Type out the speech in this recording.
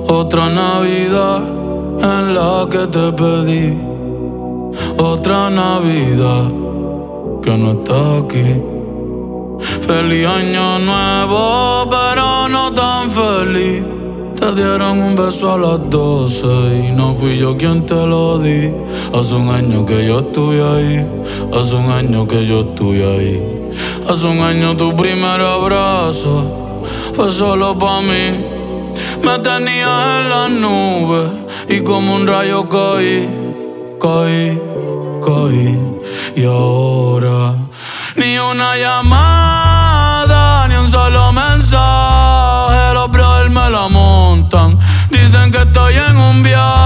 Otra Navidad en la que te pedí. Otra Navidad que no está aquí. Feliz año nuevo, pero no tan feliz. Te dieron un beso a las 12 y no fui yo quien te lo di. Hace un año que yo estoy ahí. Hace un año que yo estoy ahí. Hace un año tu primer abrazo fue solo pa' mí. Me tenías en las nubes y como un rayo caí. Y ahora ni una llamada, ni un solo mensaje. Los brothers me la montan, dicen que estoy en un viaje.